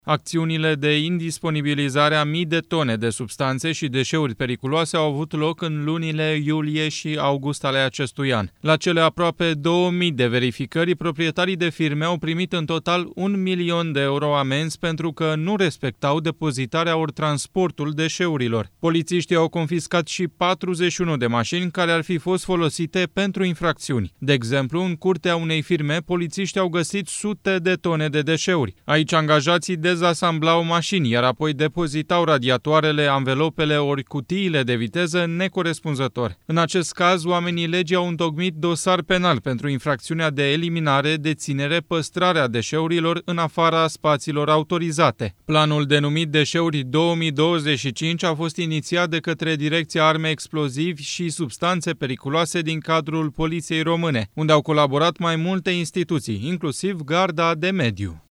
Acțiunile de indisponibilizare a mii de tone de substanțe și deșeuri periculoase au avut loc în lunile iulie și august ale acestui an. La cele aproape 2000 de verificări, proprietarii de firme au primit în total 1.000.000 de euro amenzi pentru că nu respectau depozitarea ori transportul deșeurilor. Polițiștii au confiscat și 41 de mașini care ar fi fost folosite pentru infracțiuni. De exemplu, în curtea unei firme, polițiștii au găsit sute de tone de deșeuri. Aici angajații dezasamblau mașini, iar apoi depozitau radiatoarele, anvelopele ori cutiile de viteză necorespunzător. În acest caz, oamenii legii au întocmit dosar penal pentru infracțiunea de eliminare, deținere, păstrarea deșeurilor în afara spațiilor autorizate. Planul denumit Deșeuri 2025 a fost inițiat de către Direcția Arme Explozivi și Substanțe Periculoase din cadrul Poliției Române, unde au colaborat mai multe instituții, inclusiv Garda de Mediu.